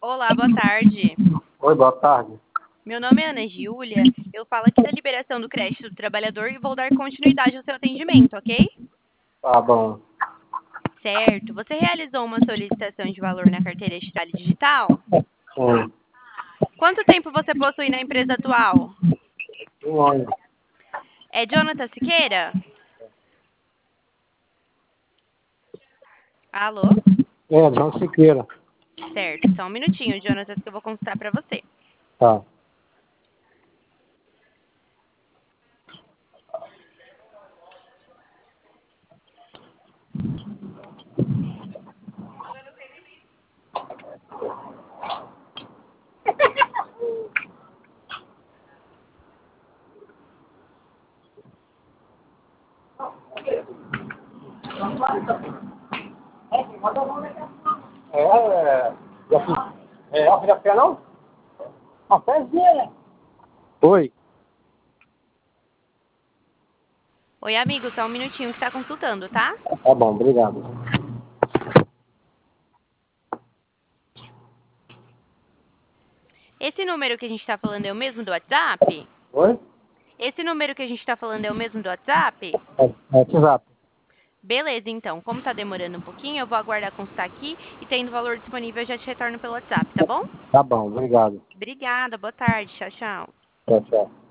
Olá, boa tarde. Oi, boa tarde. Meu nome é Ana Júlia. Eu falo aqui da liberação do crédito do trabalhador e vou dar continuidade ao seu atendimento, ok? Tá bom. Certo. Você realizou uma solicitação de valor na carteira Estale Digital? Sim. Quanto tempo você possui na empresa atual? Um ano. É Jonathan Siqueira? Alô? É, João Siqueira. Certo. Só um minutinho, Jonathan, que eu vou consultar para você. Tá. Já quer não? Cafézinho. Oi. Oi, amigo, só um minutinho que está consultando, tá? Tá bom, obrigado. Esse número que a gente está falando é o mesmo do WhatsApp? Oi? Esse número que a gente está falando é o mesmo do WhatsApp? WhatsApp. Beleza, então. Como tá demorando um pouquinho, eu vou aguardar constar aqui e tendo valor disponível, eu já te retorno pelo WhatsApp, tá bom? Tá bom, obrigado. Obrigada, boa tarde. Tchau, tchau. Tchau, tchau.